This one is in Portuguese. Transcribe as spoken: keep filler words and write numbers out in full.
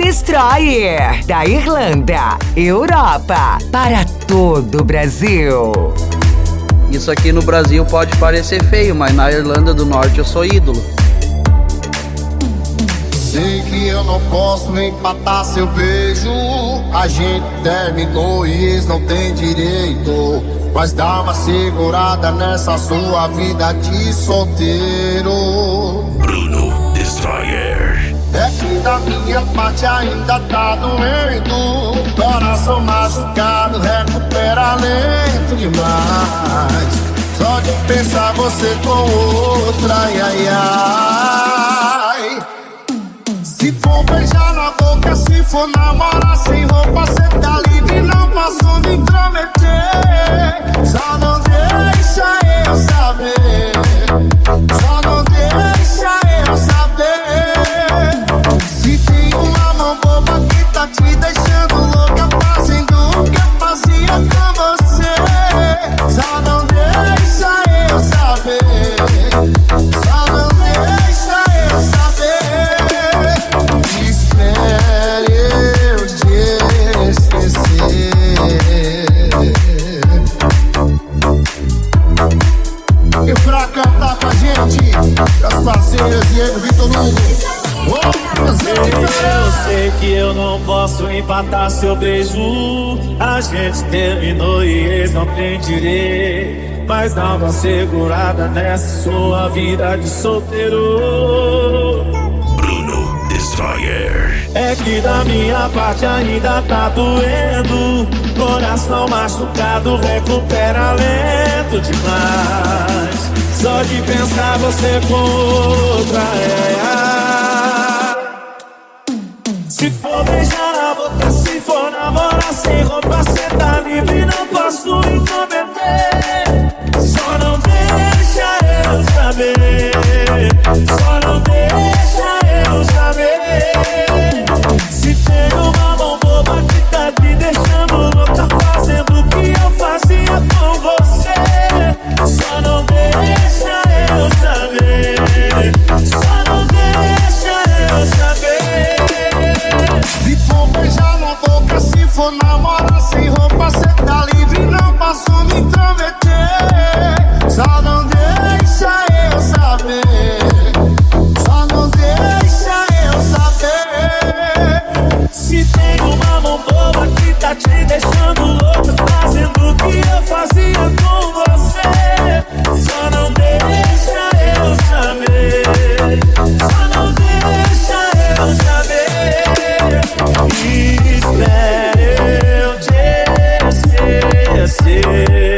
Destroyer, da Irlanda, Europa, para todo o Brasil. Isso aqui no Brasil pode parecer feio, mas na Irlanda do Norte eu sou ídolo. Sei que eu não posso empatar seu beijo. A gente terminou e eles não tem direito. Mas dá uma segurada nessa sua vida de solteiro. Bruno Destroyer. É que da minha parte ainda tá doendo. Coração machucado, recupera lento demais. Só de pensar você com outra, ai, ai, ai. Se for beijar na boca, se for namorar sem roupa, cê tá livre, não posso me intrometer. Só não deixa eu saber. Só não deixa eu saber. Se tem uma mão boba que tá te deixando louca, fazendo o que eu fazia com você. Só não deixa eu saber. Só não deixa eu saber. Espere eu te esquecer. E pra cantar com a gente, as parceiras Diego, Vitor Hugo. Eu sei que eu não posso empatar seu beijo. A gente terminou e eles não têm direito. Mas dá uma segurada nessa sua vida de solteiro. Bruno Destroyer. É que da minha parte ainda tá doendo. Coração machucado, recupera lento demais. Só de pensar você com outra, é, é. Se for beijar na boca, se for namorar sem roupa, cê tá livre, não posso intrometer. Só não deixa eu saber. Só não deixa eu saber. Se tem uma mão boba que tá te deixando louca, fazendo o que eu fazia com você. Só não deixa eu saber. Só não deixa eu saber. Se for beijar na boca, se for namorar sem roupa, cê tá livre, não posso me intrometer. Só não deixa eu saber. Só não deixa eu saber. Se tem uma mão boba que tá te deixando louco, fazendo o que eu fazia com você. Só não deixa eu saber. Só não deixa eu saber. Espere eu te esquecer.